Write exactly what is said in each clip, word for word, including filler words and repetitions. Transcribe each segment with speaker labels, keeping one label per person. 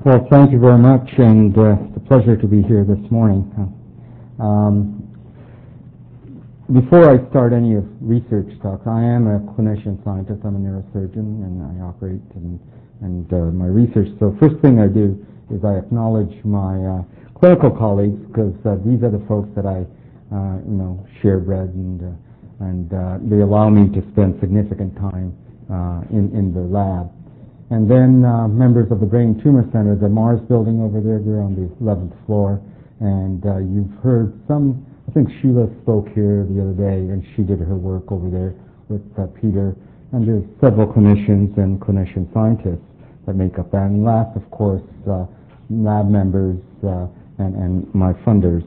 Speaker 1: Well, thank you very much, and uh, it's a pleasure to be here this morning. Um, before I start any of research talks, I am a clinician scientist. I'm a neurosurgeon, and I operate and, and uh, my research. So first thing I do is I acknowledge my uh, clinical colleagues, because uh, these are the folks that I, uh, you know, share bread, and uh, and uh, they allow me to spend significant time uh, in in the lab. And then uh, members of the Brain Tumor Center, the Mars building over there, we're on the eleventh floor. And uh, you've heard some, I think Sheila spoke here the other day, and she did her work over there with uh, Peter. And there's several clinicians and clinician scientists that make up that. And last, of course, uh, lab members uh, and, and my funders.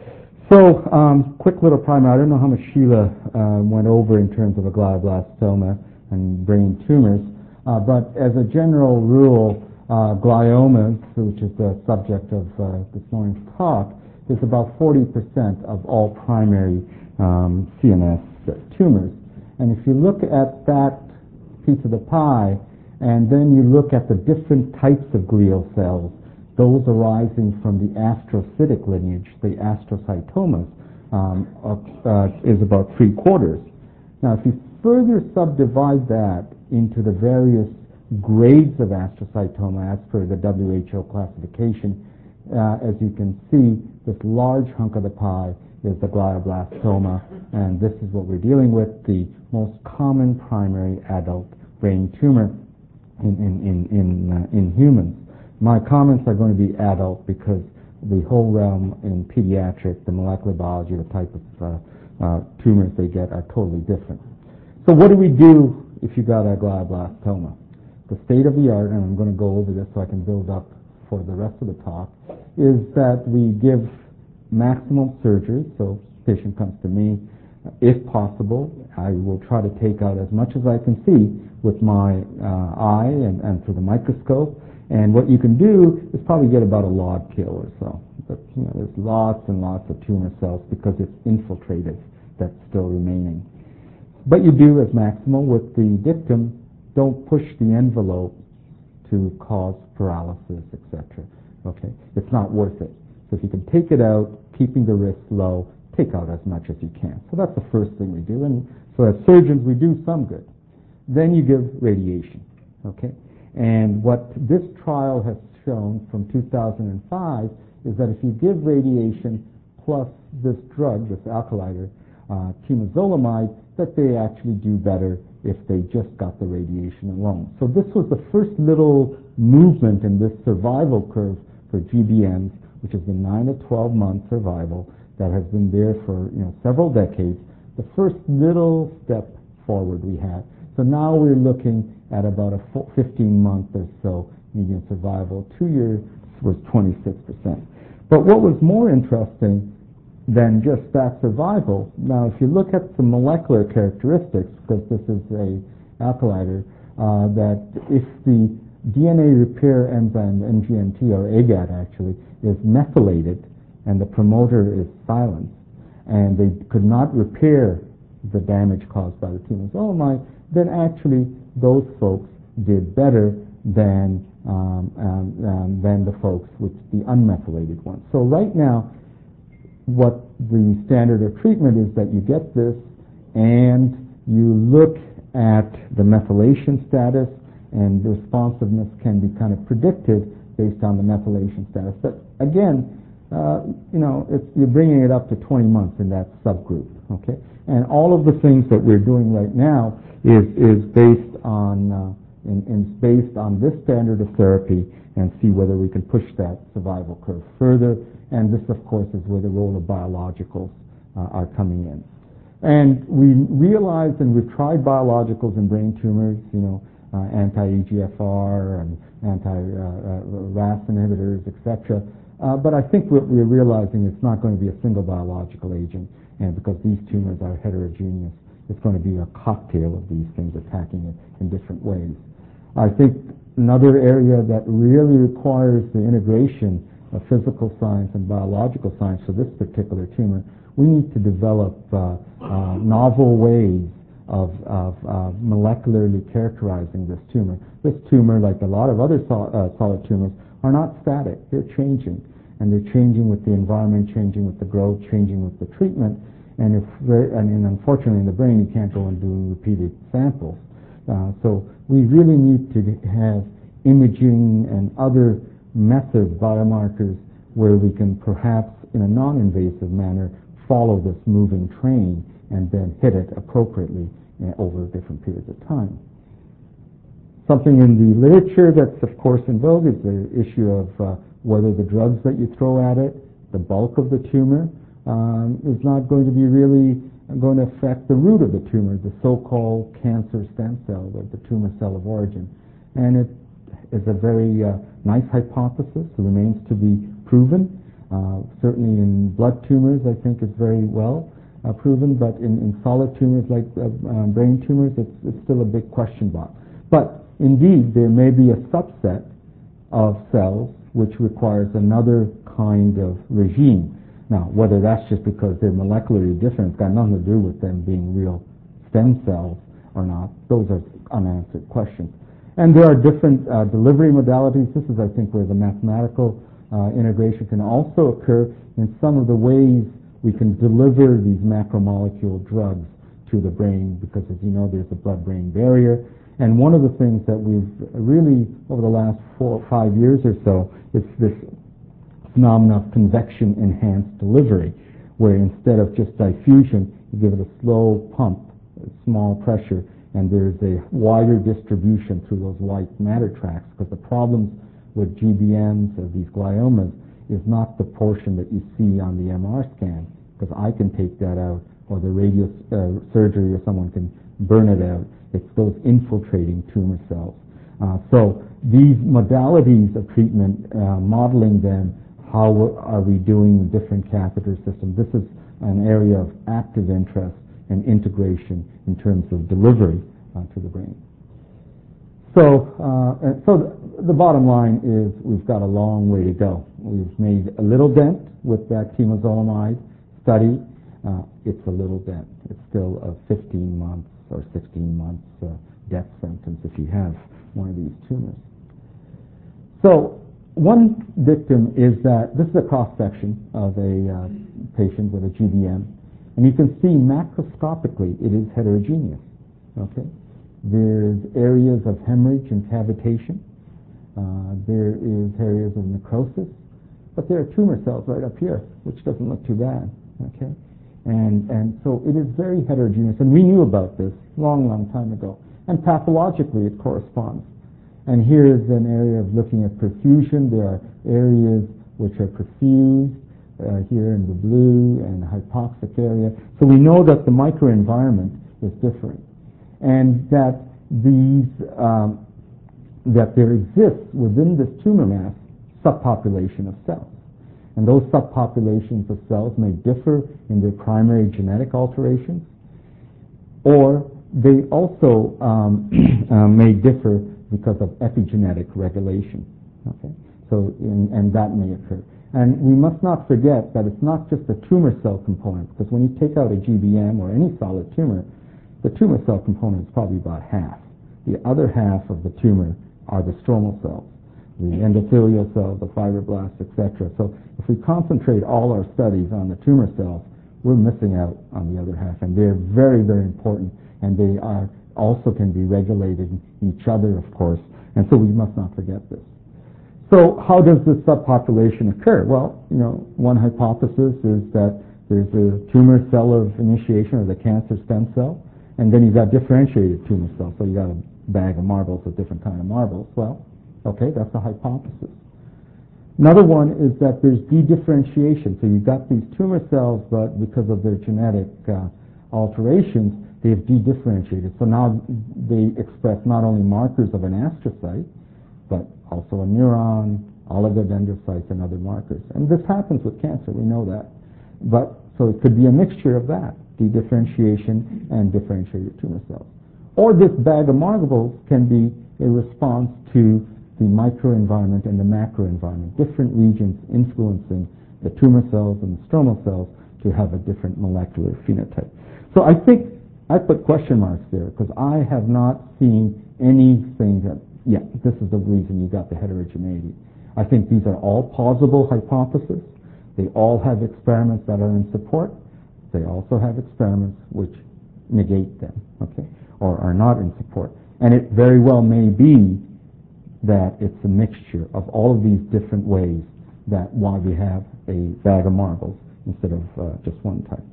Speaker 1: So, um, quick little primer. I don't know how much Sheila uh, went over in terms of a glioblastoma and brain tumors. Uh, but as a general rule, uh, gliomas, which is the subject of uh, this morning's talk, is about forty percent of all primary um, C N S tumors. And if you look at that piece of the pie, and then you look at the different types of glial cells, those arising from the astrocytic lineage, the astrocytomas, um, uh, is about three quarters. Now, if you further subdivide that into the various grades of astrocytoma as per the W H O classification, uh, as you can see, this large hunk of the pie is the glioblastoma, and this is what we're dealing with, the most common primary adult brain tumor in, in, in, in, uh, in humans. My comments are going to be adult because the whole realm in pediatric, the molecular biology, the type of uh, uh, tumors they get are totally different. So what do we do if you got a glioblastoma? The state of the art, and I'm going to go over this so I can build up for the rest of the talk, is that we give maximum surgery. So the patient comes to me. If possible, I will try to take out as much as I can see with my uh, eye and, and through the microscope. And what you can do is probably get about a log kill or so. But you know, there's lots and lots of tumor cells because it's infiltrated that's still remaining. But you do as maximal with the dictum, don't push the envelope to cause paralysis, et cetera. Okay? It's not worth it. So if you can take it out, keeping the risk low, take out as much as you can. So that's the first thing we do. And so as surgeons, we do some good. Then you give radiation. Okay? And what this trial has shown from two thousand five is that if you give radiation plus this drug, this alkylator, uh, temozolomide, that they actually do better if they just got the radiation alone. So this was the first little movement in this survival curve for G B Ms, which is the nine to twelve month survival that has been there for you know several decades. The first little step forward we had. So now we're looking at about a fifteen month or so median survival. Two years was twenty-six percent. But what was more interesting than just that survival, now if you look at the molecular characteristics, because this is a alkylator, uh, that if the D N A repair enzyme, N G M T, or A G A T actually, is methylated and the promoter is silenced, and they could not repair the damage caused by the temozolomide, then actually those folks did better than um, um, um, than the folks with the unmethylated ones. So right now, what the standard of treatment is that you get this and you look at the methylation status, and the responsiveness can be kind of predicted based on the methylation status. But again, uh, you know, it's, you're bringing it up to twenty months in that subgroup, okay? And all of the things that we're doing right now is is based on uh, in, in based on this standard of therapy, and see whether we can push that survival curve further. And this, of course, is where the role of biologicals uh, are coming in. And we realized, and we've tried biologicals in brain tumors, you know, uh, anti-E G F R and anti-R A S inhibitors, et cetera. Uh, but I think what we're realizing it's not going to be a single biological agent, and because these tumors are heterogeneous, it's going to be a cocktail of these things attacking it in different ways. I think another area that really requires the integration of physical science and biological science for this particular tumor, we need to develop uh, uh, novel ways of, of uh, molecularly characterizing this tumor. This tumor, like a lot of other sol uh, solid tumors, are not static. They're changing, and they're changing with the environment, changing with the growth, changing with the treatment. And if, I mean, unfortunately, in the brain, you can't go and do repeated samples. Uh, so we really need to have imaging and other methods, biomarkers, where we can perhaps, in a non-invasive manner, follow this moving train and then hit it appropriately uh, over different periods of time. Something in the literature that's, of course, in vogue is the issue of uh, whether the drugs that you throw at it, the bulk of the tumor, um, is not going to be really going to affect the root of the tumor, the so-called cancer stem cell, or the tumor cell of origin. And it is a very uh, nice hypothesis. It remains to be proven. Uh, certainly in blood tumors, I think it's very well uh, proven, but in, in solid tumors like uh, uh, brain tumors, it's, it's still a big question mark. But indeed, there may be a subset of cells which requires another kind of regime. Now, whether that's just because they're molecularly different, it's got nothing to do with them being real stem cells or not. Those are unanswered questions. And there are different uh, delivery modalities. This is, I think, where the mathematical uh, integration can also occur in some of the ways we can deliver these macromolecule drugs to the brain, because, as you know, there's a blood-brain barrier. And one of the things that we've really, over the last four or five years or so, is this phenomenon of convection-enhanced delivery, where instead of just diffusion, you give it a slow pump, a small pressure, and there's a wider distribution through those white matter tracts, because the problems with G B Ms or these gliomas is not the portion that you see on the M R scan, because I can take that out, or the radio uh, surgery or someone can burn it out. It's those infiltrating tumor cells. Uh, so these modalities of treatment, uh, modeling them, how are we doing different catheter systems? This is an area of active interest and integration in terms of delivery uh, to the brain. So, uh, and so the, the bottom line is we've got a long way to go. We've made a little dent with that temozolomide study. Uh, it's a little dent. It's still a fifteen months or sixteen months uh, death sentence if you have one of these tumors. So one victim is that this is a cross-section of a uh, patient with a G B M, and you can see macroscopically it is heterogeneous. Okay, there's areas of hemorrhage and cavitation. Uh, there is areas of necrosis, but there are tumor cells right up here, which doesn't look too bad. Okay, and and so it is very heterogeneous, and we knew about this long, long time ago, and pathologically it corresponds. And here is an area of looking at perfusion. There are areas which are perfused uh, here in the blue and hypoxic area. So we know that the microenvironment is different, and that these um, that there exists within this tumor mass subpopulation of cells, and those subpopulations of cells may differ in their primary genetic alterations, or they also um, uh, may differ because of epigenetic regulation. Okay, so in, and that may occur. And we must not forget that it's not just the tumor cell component, because when you take out a G B M or any solid tumor, the tumor cell component is probably about half. The other half of the tumor are the stromal cells, the endothelial cells, the fibroblasts, et cetera. So if we concentrate all our studies on the tumor cells, we're missing out on the other half, and they're very, very important, and they are also can be regulated in each other, of course, and so we must not forget this. So how does this subpopulation occur? Well, you know, one hypothesis is that there's a tumor cell of initiation, or the cancer stem cell, and then you've got differentiated tumor cells, so you got a bag of marbles, a different kind of marbles. Well, okay, that's a hypothesis. Another one is that there's dedifferentiation, so you've got these tumor cells, but because of their genetic uh, alterations, they've dedifferentiated. So now they express not only markers of an astrocyte, but also a neuron, oligodendrocytes, and other markers. And this happens with cancer, we know that. But so it could be a mixture of that, dedifferentiation and differentiated tumor cells. Or this bag of marbles can be a response to the microenvironment and the macroenvironment, different regions influencing the tumor cells and the stromal cells to have a different molecular phenotype. So I think I put question marks there because I have not seen anything that, yeah, this is the reason you got the heterogeneity. I think these are all plausible hypotheses. They all have experiments that are in support. They also have experiments which negate them, okay, or are not in support. And it very well may be that it's a mixture of all of these different ways that why we have a bag of marbles instead of uh, just one type.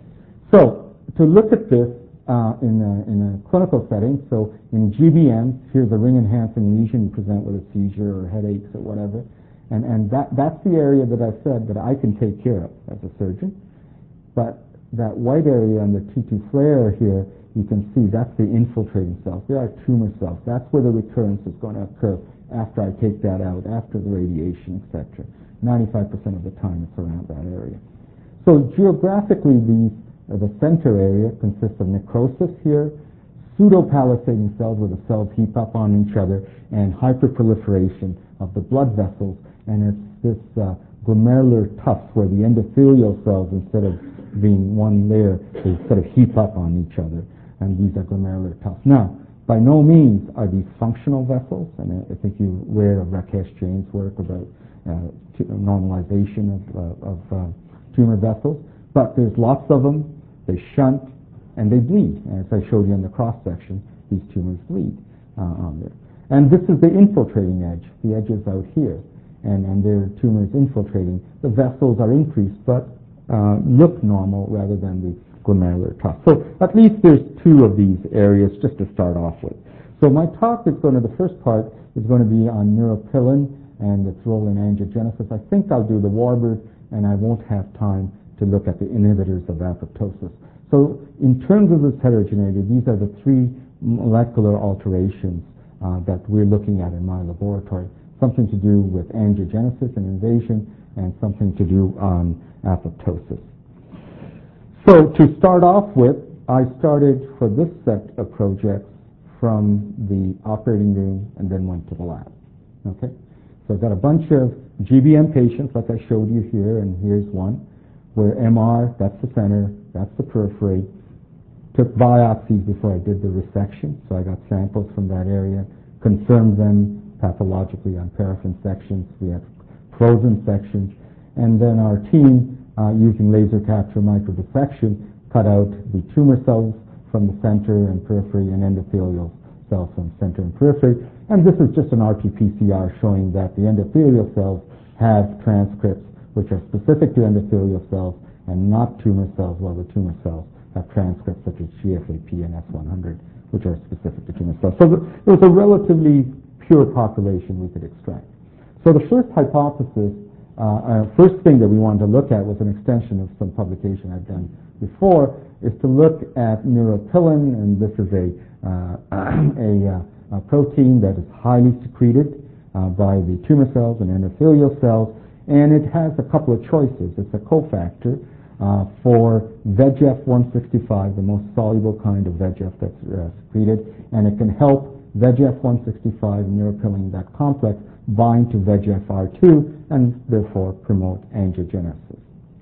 Speaker 1: So to look at this uh, in, a, in a clinical setting, so in G B M, here's a ring-enhancing lesion, you present with a seizure or headaches or whatever, and, and that, that's the area that I said that I can take care of as a surgeon. But that white area on the T two flare here, you can see that's the infiltrating cells. They are tumor cells. That's where the recurrence is going to occur after I take that out, after the radiation, et cetera. ninety-five percent of the time it's around that area. So geographically, these, uh, the center area consists of necrosis here, pseudopalisading cells where the cells heap up on each other, and hyperproliferation of the blood vessels. And it's this uh, glomerular tufts where the endothelial cells, instead of being one layer, they sort of heap up on each other. And these are glomerular tufts. Now, by no means are these functional vessels, and I think you're aware of Rakesh Jain's work about uh, normalization of, uh, of uh, tumor vessels, but there's lots of them, they shunt, and they bleed. As I showed you in the cross-section, these tumors bleed uh, on there. And this is the infiltrating edge. The edge is out here, and, and there are tumors infiltrating. The vessels are increased, but uh, look normal rather than the glomerular tuft. So at least there's two of these areas just to start off with. So my talk is going to, the first part is going to be on neuropilin and its role in angiogenesis. I think I'll do the Warburg, and I won't have time to look at the inhibitors of apoptosis. So in terms of this heterogeneity, these are the three molecular alterations uh, that we're looking at in my laboratory. Something to do with angiogenesis and invasion, and something to do on apoptosis. So to start off with, I started for this set of projects from the operating room and then went to the lab. Okay? So I've got a bunch of G B M patients like I showed you here, and here's one, where M R, that's the center, that's the periphery. Took biopsies before I did the resection, so I got samples from that area, confirmed them pathologically on paraffin sections. We have frozen sections, and then our team, Uh, using laser capture microdissection, cut out the tumor cells from the center and periphery and endothelial cells from center and periphery. And this is just an R T P C R showing that the endothelial cells have transcripts which are specific to endothelial cells and not tumor cells, while the tumor cells have transcripts such as G F A P and S one hundred, which are specific to tumor cells. So the, it was a relatively pure population we could extract. So the first hypothesis, Uh, uh, first thing that we wanted to look at was an extension of some publication I've done before, is to look at neuropilin, and this is a, uh, a, uh, a protein that is highly secreted uh, by the tumor cells and endothelial cells, and it has a couple of choices. It's a cofactor uh, for V E G F one sixty-five, the most soluble kind of V E G F that's uh, secreted, and it can help V E G F one sixty-five and neuropilin, that complex, bind to V E G F R two and therefore promote angiogenesis.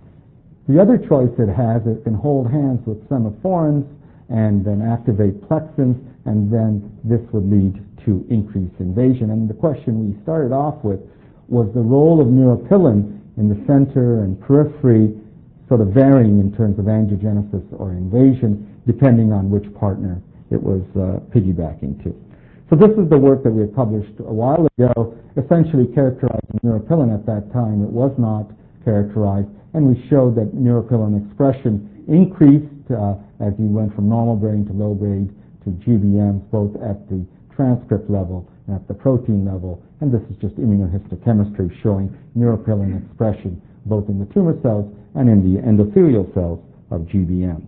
Speaker 1: The other choice it has, it can hold hands with semaphorins and then activate plexins, and then this would lead to increased invasion. And the question we started off with was the role of neuropilin in the center and periphery sort of varying in terms of angiogenesis or invasion depending on which partner it was uh, piggybacking to. So this is the work that we had published a while ago, essentially characterizing neuropilin at that time. It was not characterized, and we showed that neuropilin expression increased uh, as you went from normal brain to low grade to G B Ms, both at the transcript level and at the protein level. And this is just immunohistochemistry showing neuropilin expression both in the tumor cells and in the endothelial cells of G B Ms.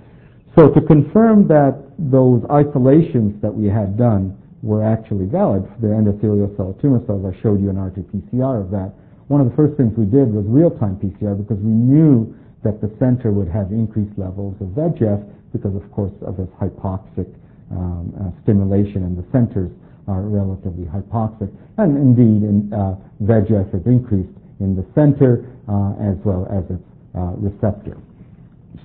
Speaker 1: So to confirm that those isolations that we had done were actually valid for the endothelial cell tumor cells, I showed you an R T P C R of that. One of the first things we did was real-time P C R, because we knew that the center would have increased levels of V E G F because, of course, of this hypoxic um, uh, stimulation, and the centers are relatively hypoxic. And indeed, in, uh, V E G F is increased in the center uh, as well as its uh, receptor. So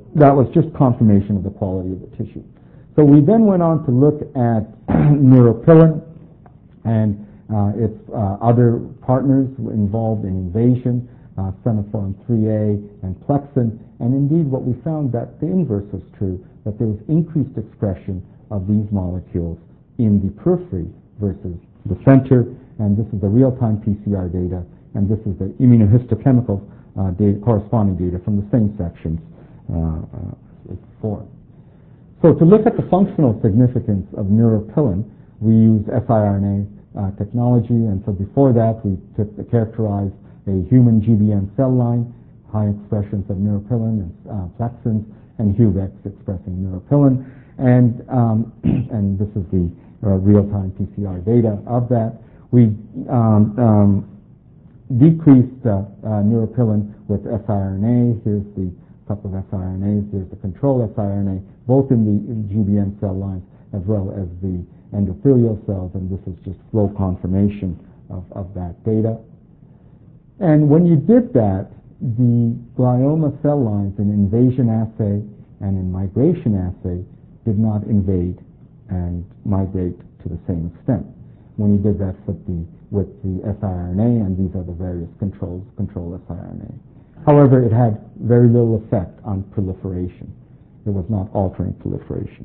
Speaker 1: that was just confirmation of the quality of the tissue. So we then went on to look at neuropilin and uh, its uh, other partners involved in invasion, uh, semaphorin three A and plexin, and indeed what we found that the inverse was true, that there was increased expression of these molecules in the periphery versus the center, and this is the real-time P C R data, and this is the immunohistochemical uh, data, corresponding data from the same sections uh, uh, before. So to look at the functional significance of neuropilin, we use siRNA uh, technology, and so before that we took, characterized a human G B M cell line, high expressions of neuropilin and uh, plexins, and HuVEX expressing neuropilin, and um, and this is the uh, real-time P C R data of that. We um, um, decreased uh, uh, neuropilin with siRNA. Here's the couple of siRNAs. Here's the control siRNA, both in the G B M cell lines as well as the endothelial cells, and this is just flow confirmation of, of that data. And when you did that, the glioma cell lines in invasion assay and in migration assay did not invade and migrate to the same extent. When you did that with the, with the siRNA, and these are the various controls, control siRNA. However, it had very little effect on proliferation. It was not altering proliferation.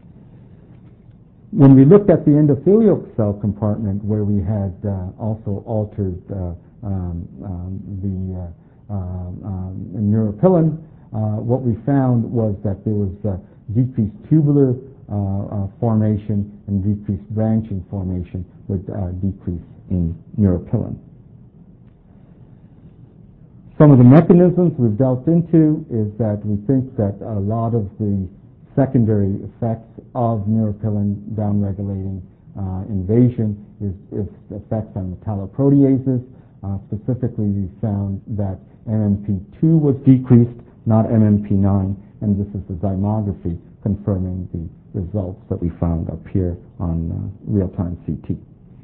Speaker 1: When we looked at the endothelial cell compartment, where we had uh, also altered uh, um, um, the uh, uh, um, neuropilin, uh, what we found was that there was uh, decreased tubular uh, uh, formation and decreased branching formation with uh, decrease in neuropilin. Some of the mechanisms we've delved into is that we think that a lot of the secondary effects of neuropilin downregulating uh, invasion is, is effects on metalloproteases. Uh, specifically, we found that M M P two was decreased, not M M P nine, and this is the zymography confirming the results that we found up here on uh, real-time C T.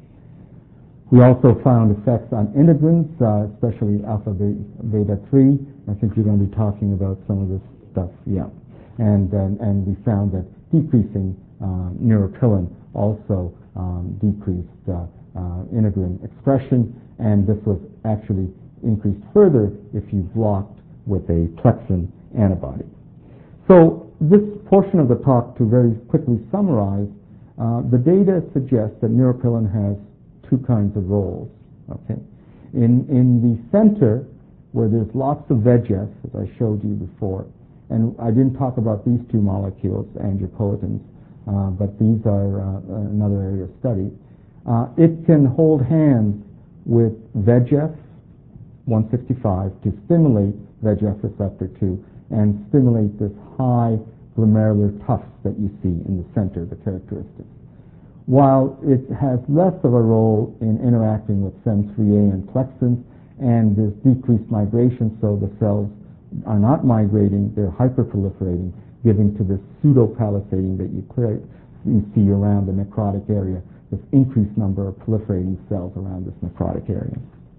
Speaker 1: We also found effects on integrins, uh, especially alpha beta three. I think you're going to be talking about some of this stuff, yeah. And, and, and we found that decreasing uh, neuropilin also um, decreased uh, uh, integrin expression, and this was actually increased further if you blocked with a plexin antibody. So this portion of the talk, to very quickly summarize, uh, the data suggests that neuropilin has two kinds of roles. Okay, in in the center, where there's lots of V E G F, as I showed you before, and I didn't talk about these two molecules, angiopoietins, uh, but these are uh, another area of study. Uh, it can hold hands with V E G F one sixty-five to stimulate V E G F receptor two and stimulate this high glomerular tufts that you see in the center, the characteristics. While it has less of a role in interacting with S E M three A and plexins, and there's decreased migration, so the cells are not migrating, they're hyperproliferating, giving to this pseudo-palisading that you, clear, you see around the necrotic area, this increased number of proliferating cells around this necrotic area.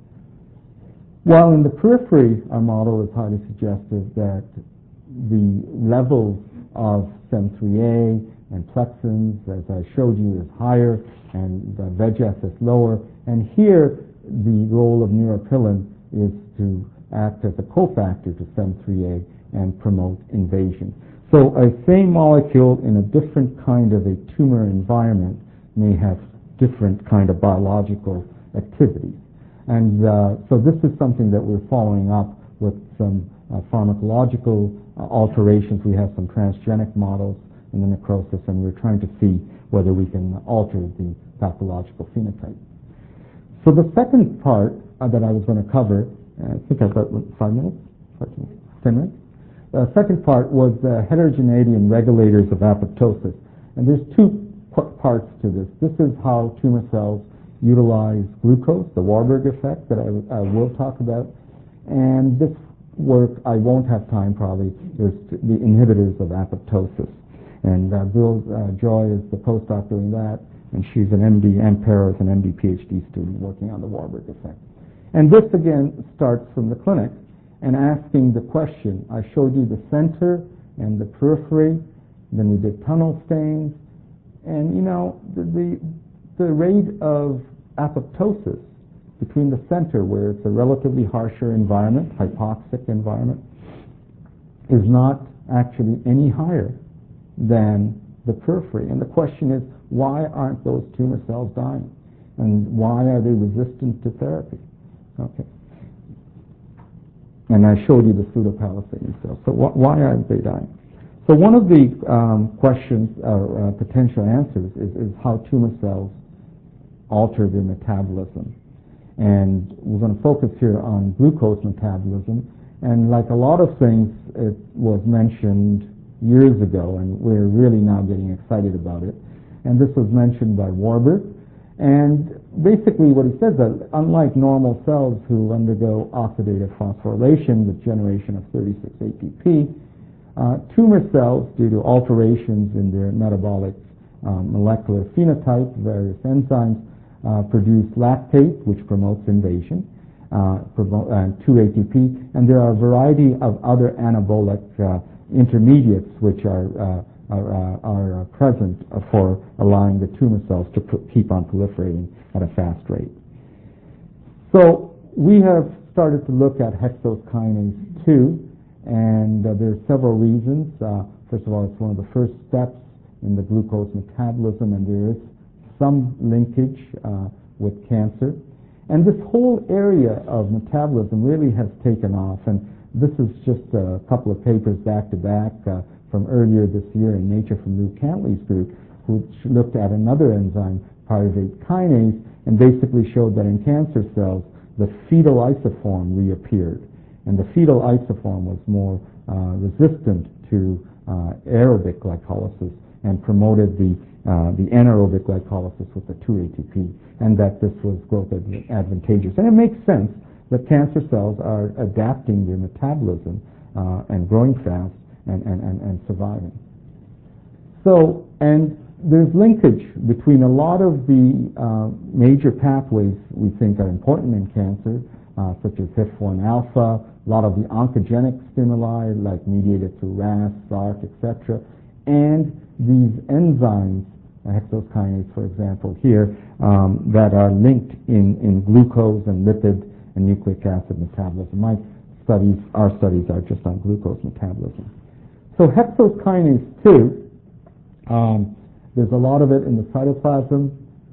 Speaker 1: While in the periphery, our model is highly suggestive that the levels of S E M three A and plexins, as I showed you, is higher, and the V E G F is lower. And here, the role of neuropilin is to act as a cofactor to S E M three A and promote invasion. So a same molecule in a different kind of a tumor environment may have different kind of biological activities. And uh, so this is something that we're following up with some uh, pharmacological uh, alterations. We have some transgenic models in the necrosis, and we're trying to see whether we can alter the pathological phenotype. So the second part uh, that I was going to cover, uh, I think I've got what, five minutes, five minutes, ten minutes. The second part was the heterogeneity and regulators of apoptosis. And there's two parts to this. This is how tumor cells utilize glucose, the Warburg effect that I, I will talk about. And this work, I won't have time probably, is the inhibitors of apoptosis. And uh, Bill uh, Joy is the postdoc doing that, and she's an M D, Ann Pero is an M D PhD student working on the Warburg effect. And this again starts from the clinic and asking the question. I showed you the center and the periphery. Then we did tunnel stains, and you know the the, the rate of apoptosis between the center, where it's a relatively harsher environment, hypoxic environment, is not actually any higher than the periphery. And the question is, why aren't those tumor cells dying? And why are they resistant to therapy? Okay. And I showed you the pseudopalacinian cells. So wh why aren't they dying? So one of the um, questions or uh, potential answers is, is how tumor cells alter their metabolism. And we're going to focus here on glucose metabolism. And like a lot of things, it was mentioned years ago, and we're really now getting excited about it. And this was mentioned by Warburg. And basically what he says that unlike normal cells who undergo oxidative phosphorylation with generation of thirty-six A T P, uh, tumor cells, due to alterations in their metabolic um, molecular phenotype, various enzymes, uh, produce lactate, which promotes invasion, uh, promote, and two A T P, and there are a variety of other anabolic uh, intermediates which are uh, are, uh, are uh, present for allowing the tumor cells to pr keep on proliferating at a fast rate. So we have started to look at hexokinase two, and uh, there are several reasons. Uh, first of all, it's one of the first steps in the glucose metabolism, and there is some linkage uh, with cancer. And this whole area of metabolism really has taken off, and this is just a couple of papers back to back uh, from earlier this year in Nature from Lou Cantley's group, which looked at another enzyme, pyruvate kinase, and basically showed that in cancer cells, the fetal isoform reappeared. And the fetal isoform was more uh, resistant to uh, aerobic glycolysis and promoted the, uh, the anaerobic glycolysis with the two A T P, and that this was growth advantageous. And it makes sense that cancer cells are adapting their metabolism uh, and growing fast and, and, and, and surviving. So, and there's linkage between a lot of the uh, major pathways we think are important in cancer, uh, such as H I F one alpha, a lot of the oncogenic stimuli like mediated through R A S, S A R C, et cetera, and these enzymes, hexokinase, for example, here, um, that are linked in, in glucose and lipid and nucleic acid metabolism. My studies, our studies are just on glucose metabolism. So hexokinase two, um, there's a lot of it in the cytoplasm,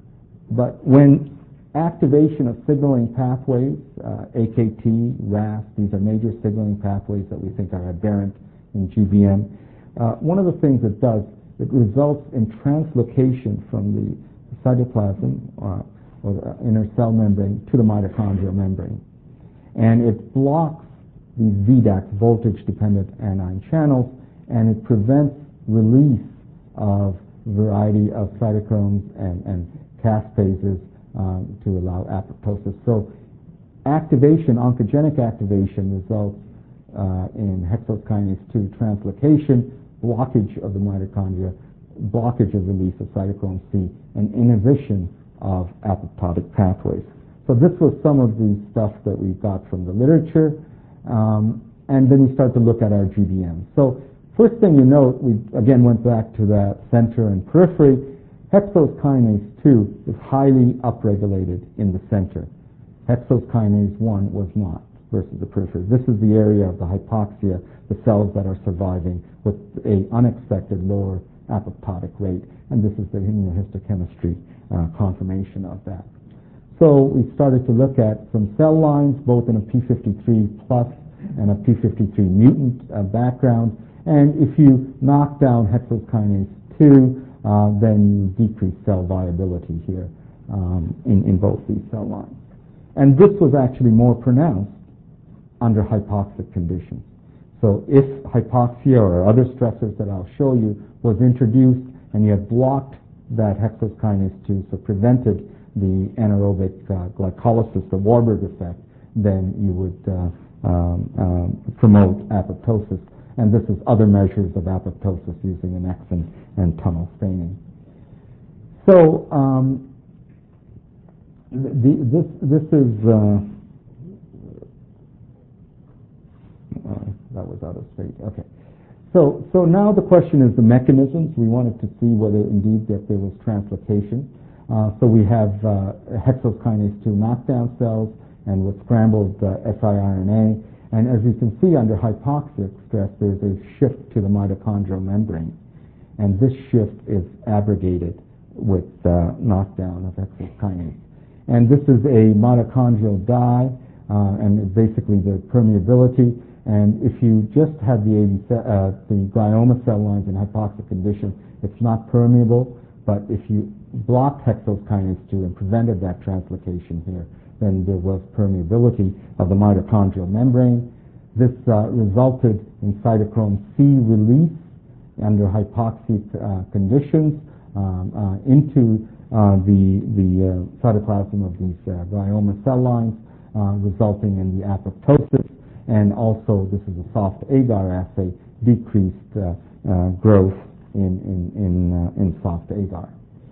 Speaker 1: but when activation of signaling pathways, uh, A K T, R A S, these are major signaling pathways that we think are aberrant in G B M. Uh, one of the things it does, it results in translocation from the cytoplasm uh, or the inner cell membrane to the mitochondrial membrane. And it blocks these V DACs, voltage-dependent anion channels, and it prevents release of a variety of cytochromes and, and caspases um, to allow apoptosis. So activation, oncogenic activation, results uh, in hexokinase two translocation, blockage of the mitochondria, blockage of release of cytochrome C, and inhibition of apoptotic pathways. So this was some of the stuff that we got from the literature, um, and then we start to look at our G B M. So first thing you note, we again went back to that center and periphery. Hexokinase two is highly upregulated in the center. Hexokinase one was not versus the periphery. This is the area of the hypoxia, the cells that are surviving with a unexpected lower apoptotic rate, and this is the immunohistochemistry uh, confirmation of that. So we started to look at some cell lines, both in a p fifty-three plus and a p fifty-three mutant uh, background, and if you knock down hexokinase two, uh, then you decrease cell viability here um, in, in both these cell lines. And this was actually more pronounced under hypoxic conditions. So if hypoxia or other stressors that I'll show you was introduced and you had blocked that hexokinase two, so prevented the anaerobic uh, glycolysis, the Warburg effect, then you would uh, um, um, promote apoptosis. And this is other measures of apoptosis using annexin and tunnel staining. So um, the, this, this is, uh, uh, that was out of state, okay. So, so now the question is the mechanisms. We wanted to see whether indeed that there was translocation. Uh, so we have uh, hexokinase two knockdown cells and with scrambled uh, siRNA. And as you can see under hypoxic stress, there's a shift to the mitochondrial membrane. And this shift is abrogated with uh, knockdown of hexokinase. And this is a mitochondrial dye, uh, and basically the permeability. And if you just have the, uh, the glioma cell lines in hypoxic condition, it's not permeable. But if you blocked hexokinase two and prevented that translocation here, then there was permeability of the mitochondrial membrane. This uh, resulted in cytochrome C release under hypoxic uh, conditions um, uh, into uh, the, the uh, cytoplasm of these uh, glioma cell lines, uh, resulting in the apoptosis. And also, this is a soft agar assay, decreased uh, uh, growth in, in, in, uh, in soft agar.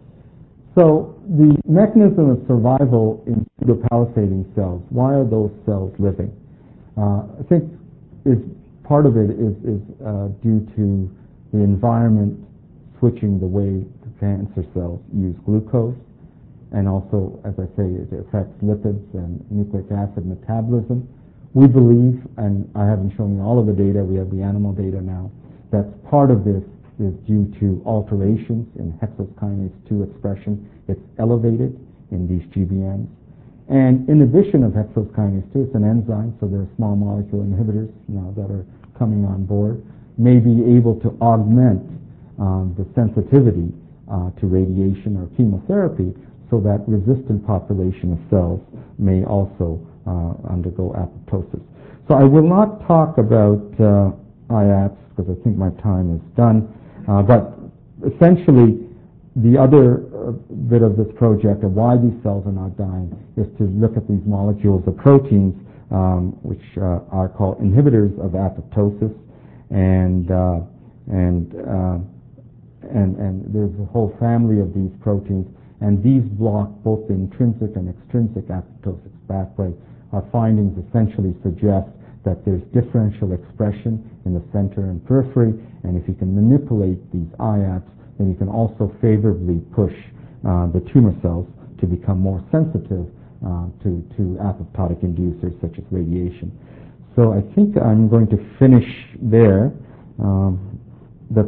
Speaker 1: So the mechanism of survival in pseudopalisading cells, why are those cells living? Uh, I think is, part of it is, is uh, due to the environment switching the way the cancer cells use glucose, and also, as I say, it affects lipids and nucleic acid metabolism. We believe, and I haven't shown you all of the data, we have the animal data now, that part of this is due to alterations in hexokinase two expression. It's elevated in these G B Ms. And inhibition of hexokinase two, it's an enzyme, so there are small molecule inhibitors now that are coming on board, may be able to augment um, the sensitivity uh, to radiation or chemotherapy so that resistant population of cells may also uh, undergo apoptosis. So I will not talk about uh, I A P S because I think my time is done. Uh, but essentially, the other uh, bit of this project of why these cells are not dying is to look at these molecules of proteins, um, which uh, are called inhibitors of apoptosis, and uh, and, uh, and and there's a whole family of these proteins, and these block both the intrinsic and extrinsic apoptosis pathway. Our findings essentially suggest that there's differential expression in the center and periphery, and if you can manipulate these I A P S, then you can also favorably push uh, the tumor cells to become more sensitive uh, to, to apoptotic inducers such as radiation. So I think I'm going to finish there. Um, that's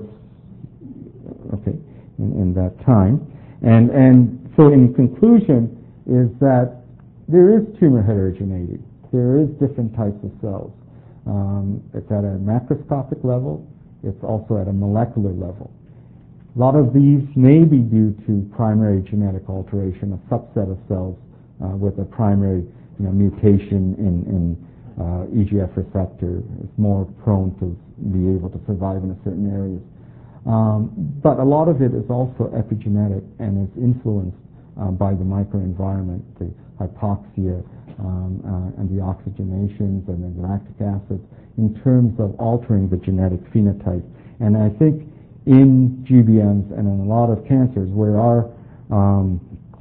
Speaker 1: okay in, in that time. And, and so in conclusion is that there is tumor heterogeneity. There is different types of cells. Um, it's at a macroscopic level. It's also at a molecular level. A lot of these may be due to primary genetic alteration, a subset of cells uh, with a primary you know, mutation in, in uh, E G F receptor is more prone to be able to survive in certain areas. Um, but a lot of it is also epigenetic and is influenced uh, by the microenvironment, the hypoxia, um, uh, and the oxygenations and the lactic acids in terms of altering the genetic phenotype. And I think in G B Ms and in a lot of cancers where our um,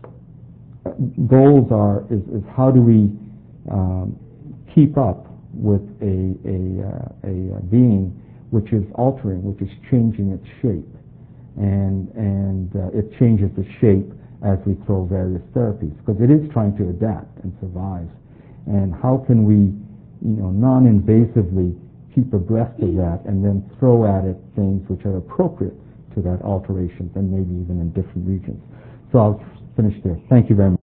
Speaker 1: goals are is, is how do we um, keep up with a, a, uh, a, a being which is altering, which is changing its shape. And, and uh, it changes the shape as we throw various therapies, because it is trying to adapt and survive. And how can we, you know, non-invasively keep abreast of that and then throw at it things which are appropriate to that alterations and maybe even in different regions. So I'll finish there. Thank you very much.